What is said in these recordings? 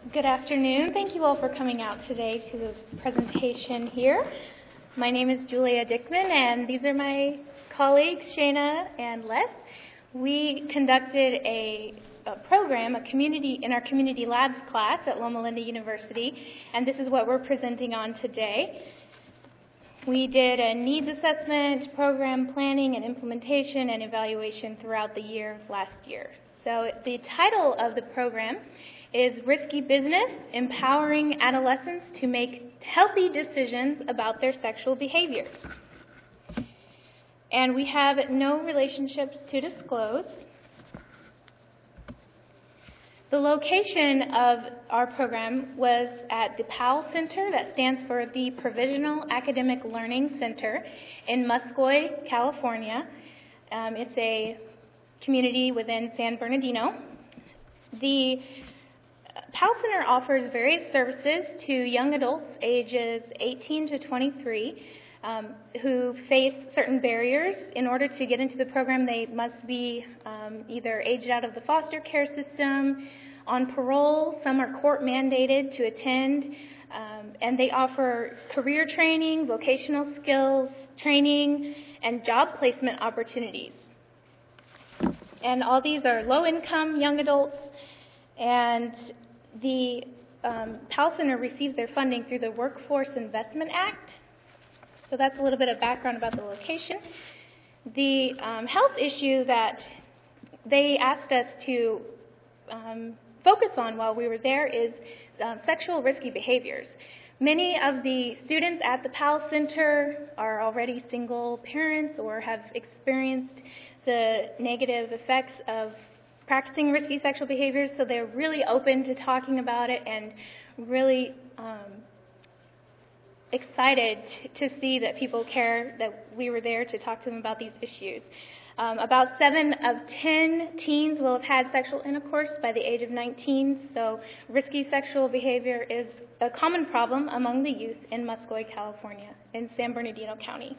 Good afternoon. Thank you all for coming out today to the presentation here. My name is Julia Dickman, and these are my colleagues, Shana and Les. We conducted a program, in our community labs class at Loma Linda University, and this is what we're presenting on today. We did a needs assessment, program planning and implementation, and evaluation throughout the year last year. So the title of the program is Risky Business, Empowering Adolescents to Make Healthy Decisions About Their Sexual Behaviors. And we have no relationships to disclose. The location of our program was at the Powell Center, that stands for the Provisional Academic Learning Center in Muscoy, California. It's a community within San Bernardino. The Powell Center offers various services to young adults ages 18 to 23 who face certain barriers. In order to get into the program, they must be either aged out of the foster care system, on parole. Some are court mandated to attend, and they offer career training, vocational skills training, and job placement opportunities. And all these are low-income young adults, and the Powell Center receives their funding through the Workforce Investment Act. So that's a little bit of background about the location. The health issue that they asked us to focus on while we were there is sexual risky behaviors. Many of the students at the Powell Center are already single parents or have experienced the negative effects of practicing risky sexual behaviors, so they're really open to talking about it and really excited to see that people care, that we were there to talk to them about these issues. About 7 of 10 teens will have had sexual intercourse by the age of 19, so risky sexual behavior is a common problem among the youth in Muscoy, California, in San Bernardino County.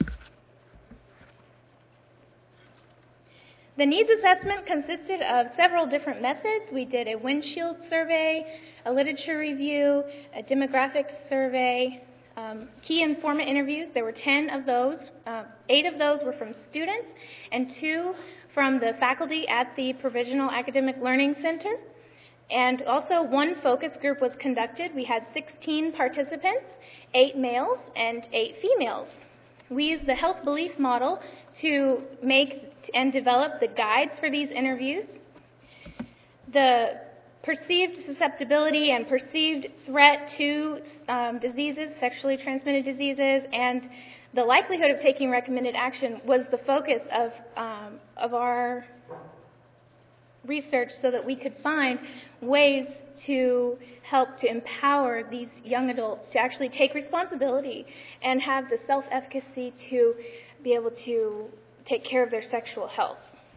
The needs assessment consisted of several different methods. We did a windshield survey, a literature review, a demographics survey, key informant interviews. There were 10 of those. 8 of those were from students and 2 from the faculty at the Provisional Academic Learning Center. And also 1 focus group was conducted. We had 16 participants, 8 males and 8 females. We used the health belief model to make and develop the guides for these interviews. The perceived susceptibility and perceived threat to diseases, sexually transmitted diseases, and the likelihood of taking recommended action was the focus of our research, so that we could find ways to help to empower these young adults to actually take responsibility and have the self-efficacy to be able to take care of their sexual health.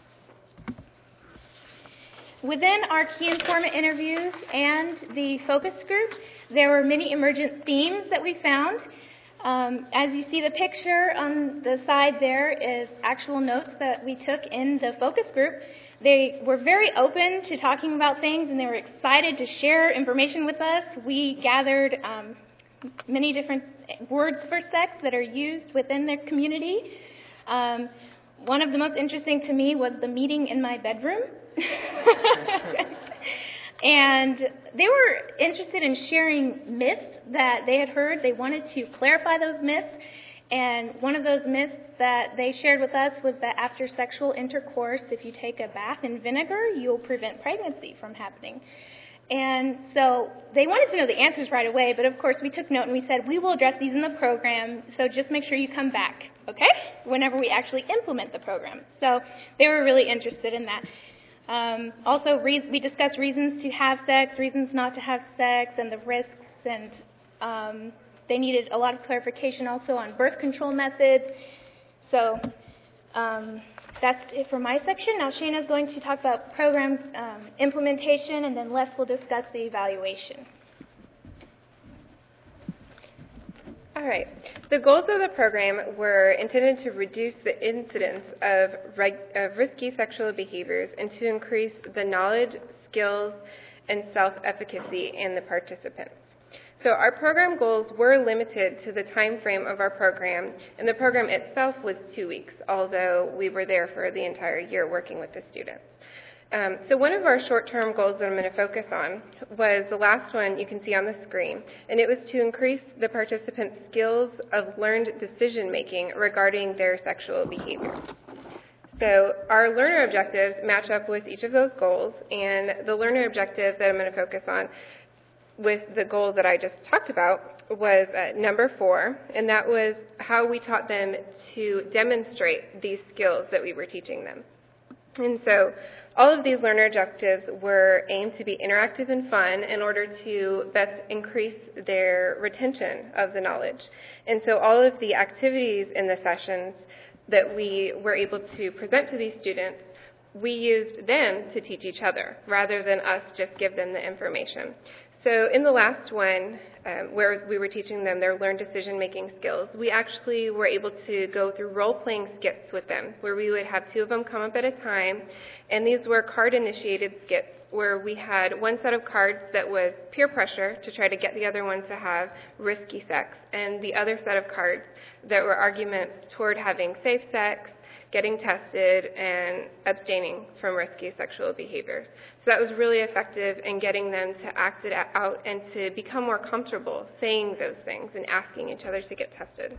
Within our key informant interviews and the focus group, there were many emergent themes that we found. As you see the picture on the side there is actual notes that we took in the focus group. They were very open to talking about things, and they were excited to share information with us. We gathered many different words for sex that are used within their community. One of the most interesting to me was the meeting in my bedroom. And they were interested in sharing myths that they had heard. They wanted to clarify those myths. And one of those myths that they shared with us was that after sexual intercourse, if you take a bath in vinegar, you'll prevent pregnancy from happening. And so they wanted to know the answers right away, but of course we took note and we said, we will address these in the program, so just make sure you come back, okay, whenever we actually implement the program. So they were really interested in that. Also, we discussed reasons to have sex, reasons not to have sex, and the risks, and they needed a lot of clarification also on birth control methods. So that's it for my section. Now Shana's going to talk about program implementation, and then Les will discuss the evaluation. All right. The goals of the program were intended to reduce the incidence of risky sexual behaviors and to increase the knowledge, skills, and self-efficacy in the participants. So our program goals were limited to the time frame of our program, and the program itself was 2 weeks, although we were there for the entire year working with the students. So one of our short-term goals that I'm going to focus on was the last one you can see on the screen, and it was to increase the participants' skills of learned decision-making regarding their sexual behavior. So our learner objectives match up with each of those goals, and the learner objective that I'm going to focus on with the goal that I just talked about was number 4, and that was how we taught them to demonstrate these skills that we were teaching them. And so all of these learner objectives were aimed to be interactive and fun in order to best increase their retention of the knowledge. And so all of the activities in the sessions that we were able to present to these students, we used them to teach each other rather than us just give them the information. So in the last one, where we were teaching them their learned decision-making skills, we actually were able to go through role-playing skits with them, where we would have 2 of them come up at a time, and these were card-initiated skits, where we had one set of cards that was peer pressure to try to get the other one to have risky sex, and the other set of cards that were arguments toward having safe sex, getting tested, and abstaining from risky sexual behaviors. So that was really effective in getting them to act it out and to become more comfortable saying those things and asking each other to get tested.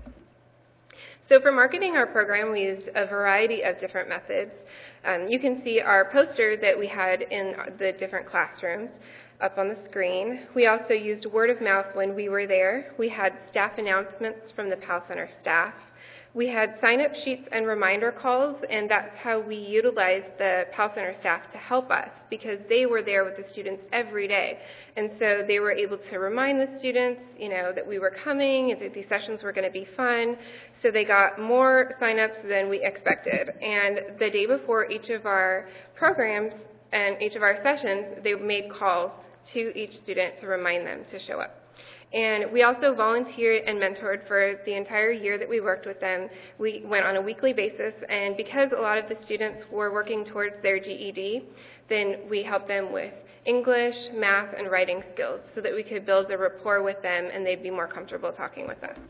So for marketing our program, we used a variety of different methods. You can see our poster that we had in the different classrooms up on the screen. We also used word of mouth when we were there. We had staff announcements from the PAL Center staff. We had sign-up sheets and reminder calls, and that's how we utilized the PAL Center staff to help us, because they were there with the students every day. And so they were able to remind the students, that we were coming and that these sessions were going to be fun. So they got more sign-ups than we expected. And the day before each of our programs and each of our sessions, they made calls to each student to remind them to show up. And we also volunteered and mentored for the entire year that we worked with them. We went on a weekly basis, and because a lot of the students were working towards their GED, then we helped them with English, math, and writing skills so that we could build a rapport with them and they'd be more comfortable talking with us.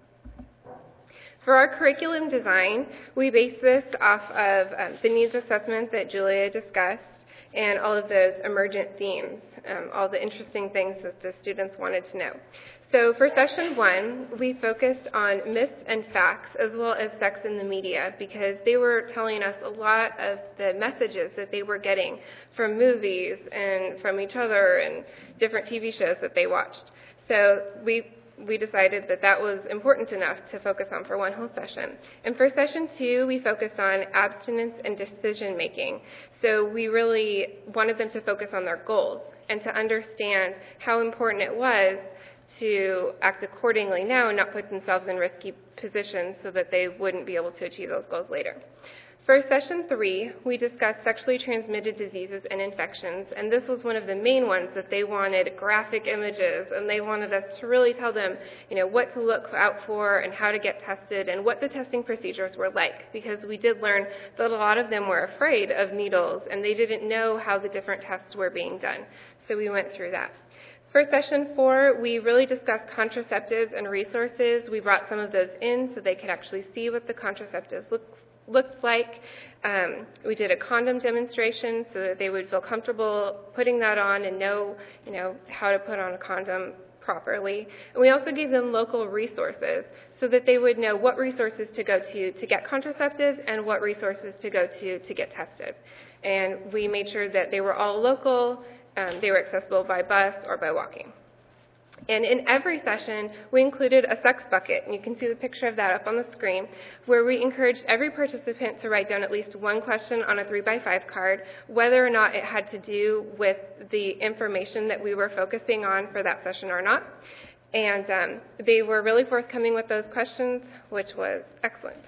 For our curriculum design, we based this off of the needs assessment that Julia discussed and all of those emergent themes, all the interesting things that the students wanted to know. So for session 1, we focused on myths and facts as well as sex in the media, because they were telling us a lot of the messages that they were getting from movies and from each other and different TV shows that they watched. So we decided that that was important enough to focus on for one whole session. And for session 2, we focused on abstinence and decision making. So we really wanted them to focus on their goals and to understand how important it was to act accordingly now and not put themselves in risky positions so that they wouldn't be able to achieve those goals later. For session 3, we discussed sexually transmitted diseases and infections, and this was one of the main ones that they wanted graphic images, and they wanted us to really tell them, what to look out for and how to get tested and what the testing procedures were like, because we did learn that a lot of them were afraid of needles and they didn't know how the different tests were being done. So we went through that. For session 4, we really discussed contraceptives and resources. We brought some of those in so they could actually see what the contraceptives looked like. We did a condom demonstration so that they would feel comfortable putting that on and know, how to put on a condom properly. And we also gave them local resources so that they would know what resources to go to get contraceptives and what resources to go to get tested. And we made sure that they were all local, they were accessible by bus or by walking. And in every session, we included a sex bucket, and you can see the picture of that up on the screen, where we encouraged every participant to write down at least one question on a 3x5 card, whether or not it had to do with the information that we were focusing on for that session or not. And they were really forthcoming with those questions, which was excellent.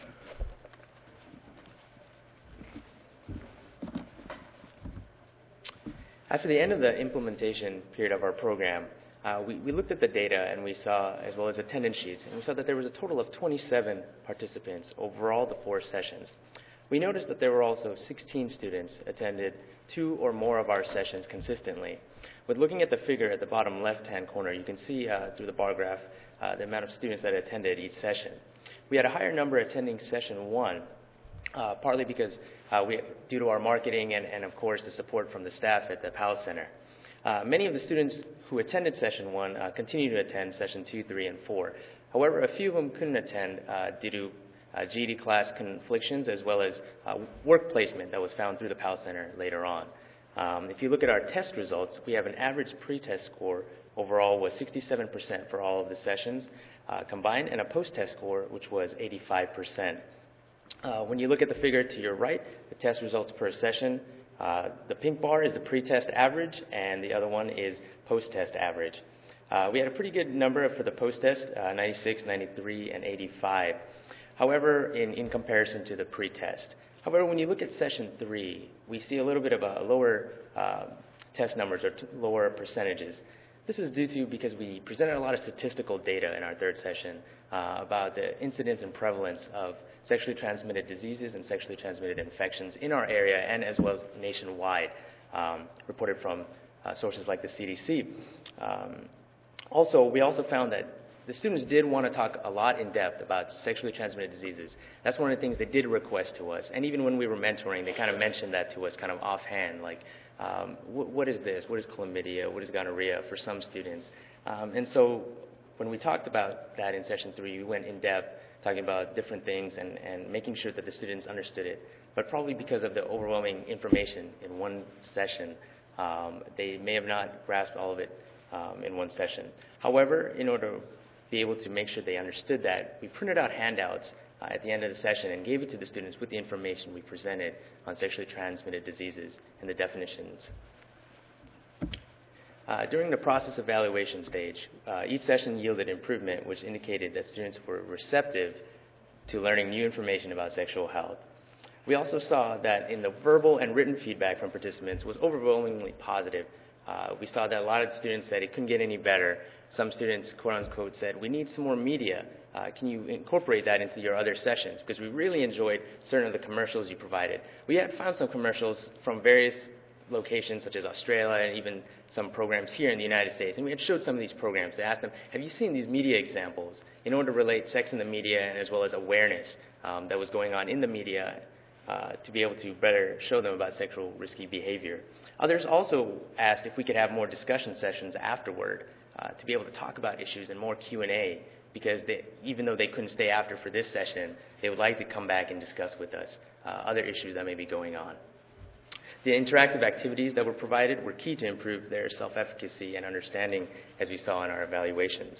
After the end of the implementation period of our program, we looked at the data and we saw, as well as attendance sheets, and we saw that there was a total of 27 participants over all the 4 sessions. We noticed that there were also 16 students attended 2 or more of our sessions consistently. With looking at the figure at the bottom left-hand corner, you can see through the bar graph the amount of students that attended each session. We had a higher number attending session 1, partly because due to our marketing and of course the support from the staff at the Powell Center. Many of the students who attended session 1 continue to attend session 2, 3, and 4. However, a few of them couldn't attend due to GED class conflictions as well as work placement that was found through the Powell Center later on. If you look at our test results, we have an average pre-test score overall was 67% for all of the sessions combined, and a post-test score which was 85%. When you look at the figure to your right, the test results per session, the pink bar is the pre-test average, and the other one is post-test average. We had a pretty good number for the post-test, 96, 93, and 85. However, in comparison to the pre-test. However, when you look at session 3, we see a little bit of a lower test numbers or lower percentages. This is due to because we presented a lot of statistical data in our third session about the incidence and prevalence of sexually transmitted diseases and sexually transmitted infections in our area and as well as nationwide, reported from sources like the CDC. We also found that the students did want to talk a lot in depth about sexually transmitted diseases. That's one of the things they did request to us. And even when we were mentoring, they kind of mentioned that to us kind of offhand, like, what is this? What is chlamydia? What is gonorrhea for some students? And so when we talked about that in session 3, we went in depth talking about different things and making sure that the students understood it. But probably because of the overwhelming information in one session, they may have not grasped all of it in one session. However, in order to be able to make sure they understood that, we printed out handouts at the end of the session and gave it to the students with the information we presented on sexually transmitted diseases and the definitions. During the process evaluation stage, each session yielded improvement, which indicated that students were receptive to learning new information about sexual health. We also saw that in the verbal and written feedback from participants was overwhelmingly positive. We saw that a lot of students said it couldn't get any better. Some students, quote-unquote, said, we need some more media. Can you incorporate that into your other sessions? Because we really enjoyed certain of the commercials you provided. We had found some commercials from various locations, such as Australia and even some programs here in the United States. And we had showed some of these programs. They asked them, have you seen these media examples? In order to relate sex in the media and as well as awareness that was going on in the media to be able to better show them about sexual risky behavior. Others also asked if we could have more discussion sessions afterward to be able to talk about issues and more Q&A, because even though they couldn't stay after for this session, they would like to come back and discuss with us other issues that may be going on. The interactive activities that were provided were key to improve their self-efficacy and understanding, as we saw in our evaluations.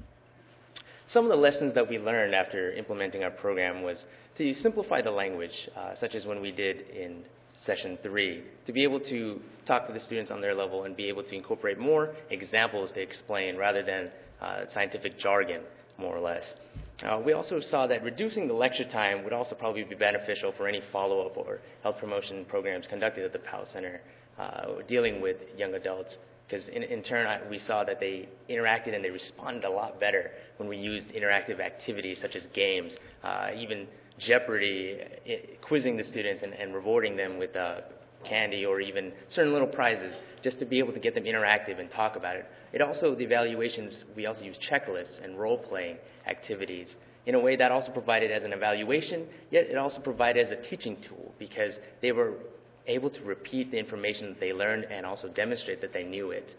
Some of the lessons that we learned after implementing our program was to simplify the language, such as when we did in session 3, to be able to talk to the students on their level and be able to incorporate more examples to explain rather than scientific jargon, more or less. We also saw that reducing the lecture time would also probably be beneficial for any follow-up or health promotion programs conducted at the Powell Center dealing with young adults, because in turn we saw that they interacted and they responded a lot better when we used interactive activities such as games, even Jeopardy, quizzing the students and rewarding them with candy or even certain little prizes just to be able to get them interactive and talk about it. The evaluations, we also use checklists and role-playing activities in a way that also provided as an evaluation, yet it also provided as a teaching tool because they were able to repeat the information that they learned and also demonstrate that they knew it,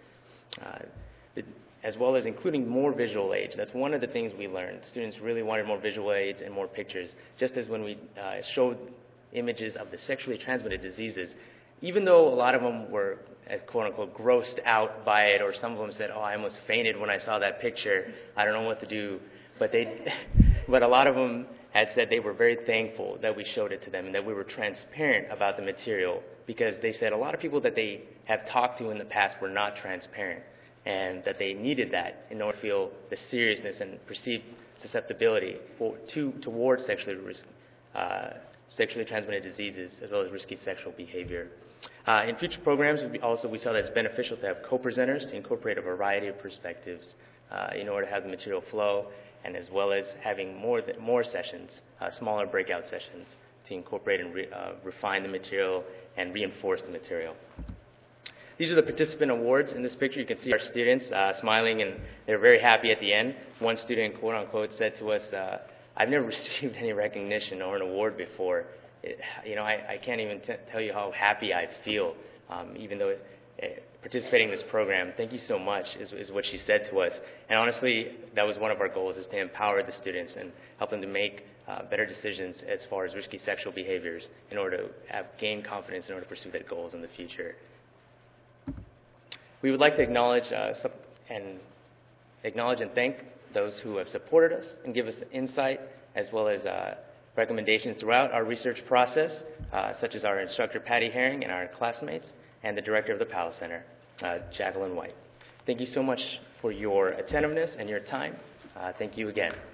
as well as including more visual aids. That's one of the things we learned. Students really wanted more visual aids and more pictures, just as when we showed images of the sexually transmitted diseases. Even though a lot of them were, as quote-unquote, grossed out by it, or some of them said, oh, I almost fainted when I saw that picture. I don't know what to do. But a lot of them had said they were very thankful that we showed it to them and that we were transparent about the material, because they said a lot of people that they have talked to in the past were not transparent, and that they needed that in order to feel the seriousness and perceived susceptibility towards sexually transmitted diseases as well as risky sexual behavior. In future programs, we saw that it's beneficial to have co-presenters to incorporate a variety of perspectives in order to have the material flow, and as well as having more sessions, smaller breakout sessions, to incorporate and refine the material and reinforce the material. These are the participant awards. In this picture, you can see our students smiling, and they're very happy at the end. One student, quote unquote, said to us, I've never received any recognition or an award before. I can't even tell you how happy I feel, even though participating in this program. Thank you so much, is what she said to us. And honestly, that was one of our goals, is to empower the students and help them to make better decisions as far as risky sexual behaviors in order to gain confidence in order to pursue their goals in the future. We would like to acknowledge and thank those who have supported us and give us insight as well as recommendations throughout our research process, such as our instructor, Patty Herring, and our classmates, and the director of the Powell Center, Jacqueline White. Thank you so much for your attentiveness and your time. Thank you again.